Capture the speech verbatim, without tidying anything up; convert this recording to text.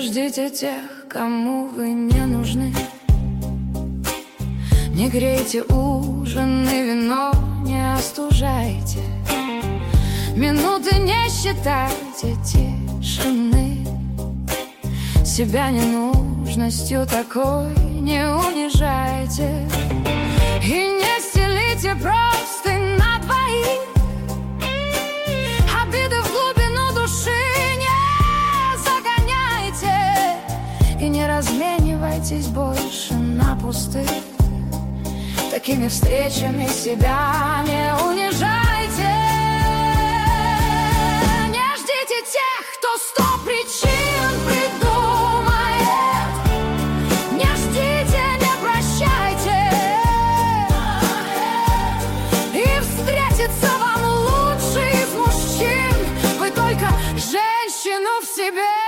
ждите тех, кому вы не нужны. Не грейте ужин и вино не остужайте. Минуты не считайте тишины. Себя ненужностью такой не унижайте. И не стелите простынь на двоих. Обиды в глубину души не загоняйте. И не разменивайтесь больше на пустых. Такими встречами себя не унижайте. Не ждите тех, кто сто причин придумает. Не ждите, не прощайте. И встретится вам лучший из мужчин. Вы только женщину в себе